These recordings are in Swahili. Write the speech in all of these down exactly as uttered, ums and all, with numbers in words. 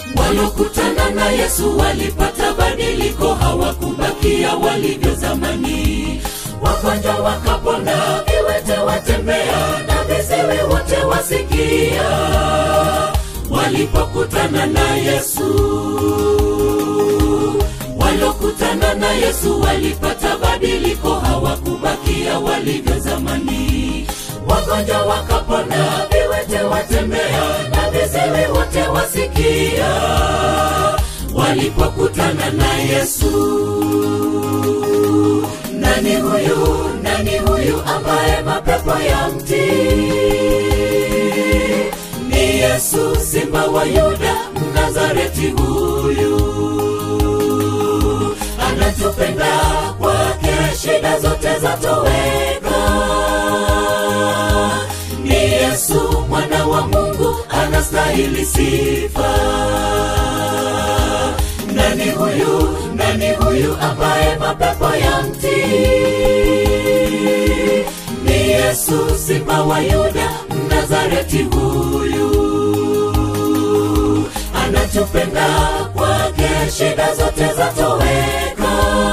Walokutana na Yesu walipata badiliko, hawakubakia walivyo zamani. Wagonjwa wakapona, viwete watembea, na viziwi wote wasikia. Walipokutana na Yesu, walokutana na Yesu walipata badiliko, hawakubakia walivyo zamani. Wagonjwa wakapona, viwete watembea, na viziwi wote wasikia. Walipokutana na Yesu. Nani huyu, nani huyu ambaye mapepo yamtii? Ni Yesu, Simba wa Yuda, Mnazareti huyu. Anatupenda, kwake shida zote zatoweka. Ni Yesu, mwana wa Mungu, anastahili sifa. Nani huyu, nani huyu ambaye mapepo yamtii? Ni Yesu, Simba wa Yuda, Mnazareti huyu. Anatupenda, kwake shida zote zatoweka.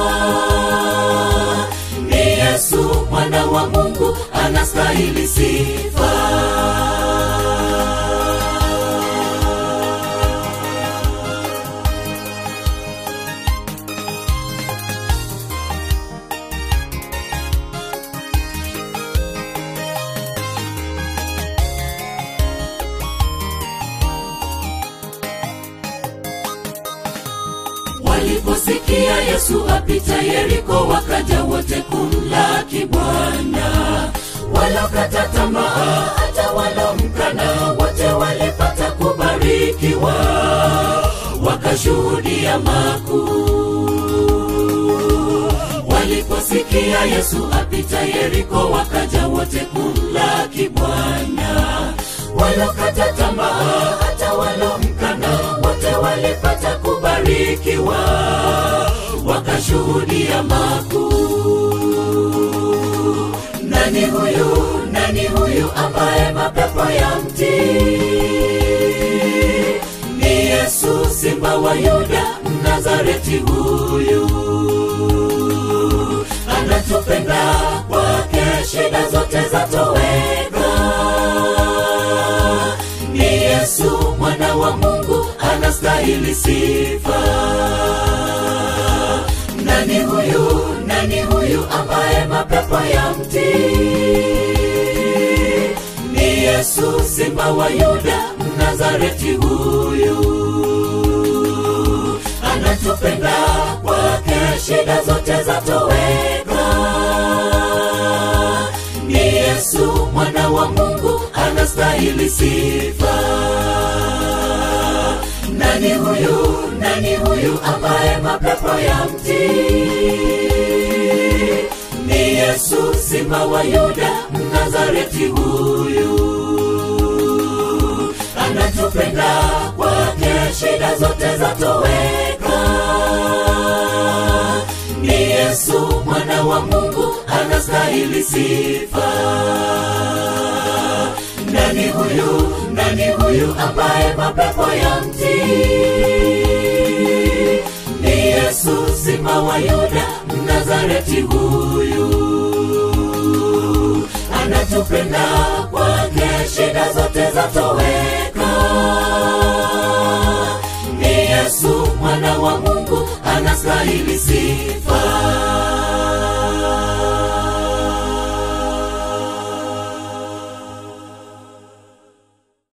Ni Yesu, mwana wa Mungu, anastahili sifa. Waliposikia Yesu apita Yeriko, wakaja wote kumlaki Bwana. Walokata tamaa, hata walomkana, wote walipata kubarikiwa, wakashuhudia makuu. Waliposikia Yesu apita Yeriko, wakaja wote kumlaki Bwana. Walokata tamaa, hata walomkana, wote walipata kubarikiwa, wakashuhudia makuu. Nani huyu, nani huyu ambaye mapepo yamtii? Ni Yesu, Simba wa Yuda, Mnazareti huyu. Anatupenda, kwake shida zote zatoweka. Ni Yesu, mwana wa Mungu, anastahili sifa. Nani huyu, nani huyu ambaye mapepo yamtii? Ni Yesu, Simba wa Yuda, Mnazareti huyu. Anatupenda, kwake shida zote zatoweka. Ni Yesu, mwana wa Mungu, anastahili sifa. Nani huyu, nani huyu ambaye mapepo yamtii? Ni Yesu, Simba wa Yuda, Mnazareti huyu. Anatupenda, kwake shida zote zatoweka. Ni Yesu, mwana wa Mungu, anastahili sifa. Nani huyu, nani huyu ambaye mapepo yamtii? Ni Yesu, Simba wa Yuda, Mnazareti huyu. Anatupenda, kwake shida zote zatoweka. Ni Yesu, mwana wa Mungu, anastahili sifa.